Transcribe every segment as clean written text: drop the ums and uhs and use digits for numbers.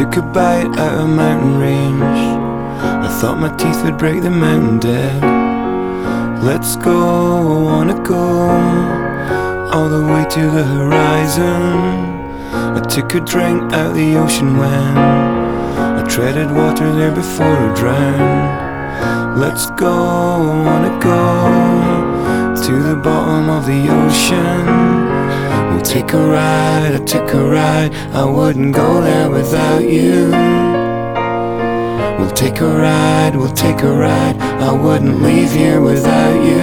took a bite out of mountain range. I thought my teeth would break the mountain dead. Let's go, I wanna go all the way to the horizon. I took a drink out the ocean when I treaded water there before I drowned. Let's go, I wanna go to the bottom of the ocean. We'll take a ride, I took a ride, I wouldn't go there without you. We'll take a ride, we'll take a ride, I wouldn't leave here without you.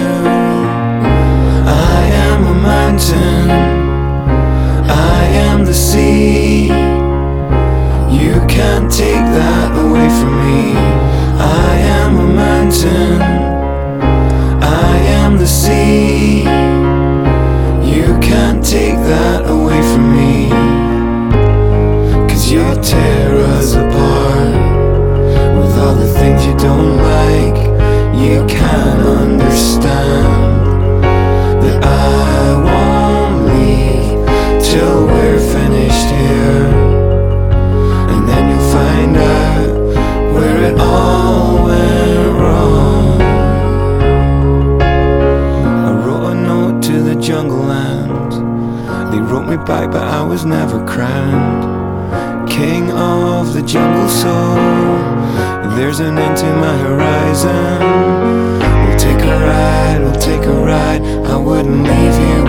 I am a mountain, I am the sea. You can't take that away from me. I am a mountain, I am the sea. You can't take that away from me. 'Cause you tear us apart with all the things you don't like. You can't understand that I won't leave till we're finished here. And then you'll find out where it all went wrong. I wrote a note to the jungle land. They wrote me back but I was never crowned king of the jungle soul. There's an end to my horizon. We'll take a ride, we'll take a ride, I wouldn't leave here